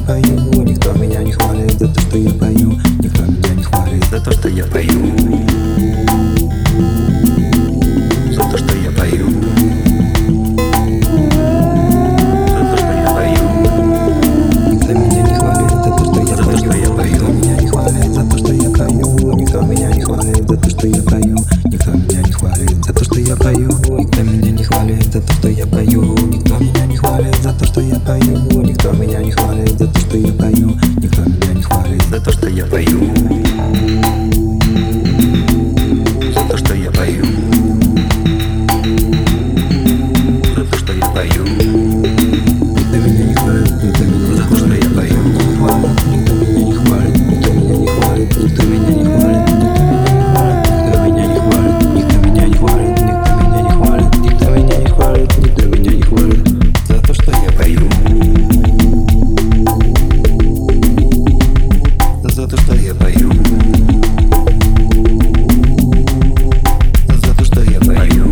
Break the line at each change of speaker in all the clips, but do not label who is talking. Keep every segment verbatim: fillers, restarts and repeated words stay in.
пою. Никто меня не хвалит за то, что я пою. Никто меня не хвалит за то, что я пою. За то, что я пою. За то, что я пою. Никто меня не хвалит за то, что я пою. Никто меня не хвалит за то, что я пою. Никто меня не хвалит за то, что я пою. Никто меня не хвалит за то, что я пою. Никто меня не хвалит за то, что я пою. Никто меня не хвалит за то, что я пою. Никто меня не хвалит за то, что я пою. Никто меня не хвалит за то, что я пою. За то, что я пою. За то, что я пою. Никто меня не хвалит, никто меня за то, что я пою. Никто меня не хвалит, никто меня не хвалит, никто меня не хвалит, никто меня не хвалит, никто меня не хвалит, никто меня не хвалит, никто меня не хвалит, никто меня не хвалит за то, что я пою. За то, что я пою. За то, что я пою.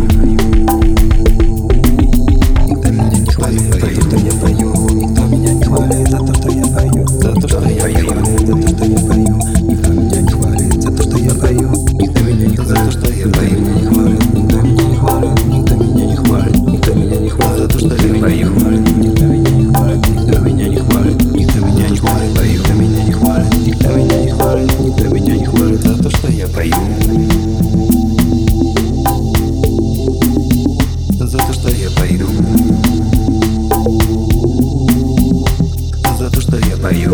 Никто меня не хвалит за то, что я пою. Никто меня не хвалит за то, что я пою. За то, что я пою. За то, что я пою. Никто меня не хвалит за то, что я пою. Никто меня не хвалит за то, что я пою. Никто меня не хвалит. Никто меня не хвалит. Никто меня не хвалит за то, что я пою. Никто меня не хвалит. Никто меня не хвалит. Никто меня не хвалит. Никто меня не хвалит. Никто меня не хвалит. Никто меня не хвалит за то, что я пою. За то, что я пою. За то, что я пою.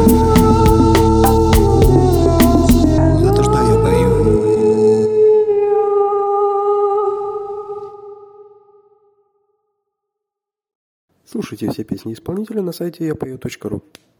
За то, что я пою.
Слушайте все песни исполнителя на сайте я пою точка ру.